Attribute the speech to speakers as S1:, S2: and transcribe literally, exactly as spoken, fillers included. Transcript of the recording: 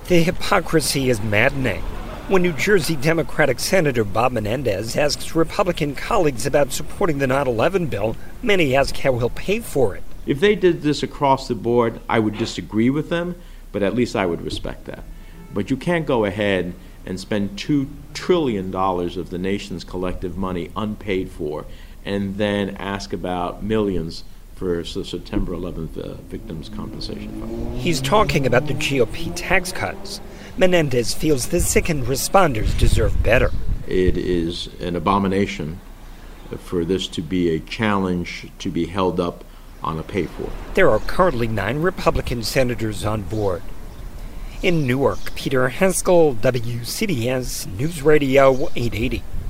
S1: The hypocrisy is maddening. When New Jersey Democratic Senator Bob Menendez asks Republican colleagues about supporting the nine eleven bill, many ask how he'll pay for it.
S2: If they did this across the board, I would disagree with them, but at least I would respect that. But you can't go ahead and spend two trillion dollars of the nation's collective money unpaid for and then ask about millions for the September eleventh uh, Victims' Compensation Fund.
S1: He's talking about the G O P tax cuts. Menendez feels the sickened responders deserve better.
S2: It is an abomination for this to be a challenge to be held up on a pay-for.
S1: There are currently nine Republican senators on board. In Newark, Peter Haskell, W C B S News Radio eight eighty.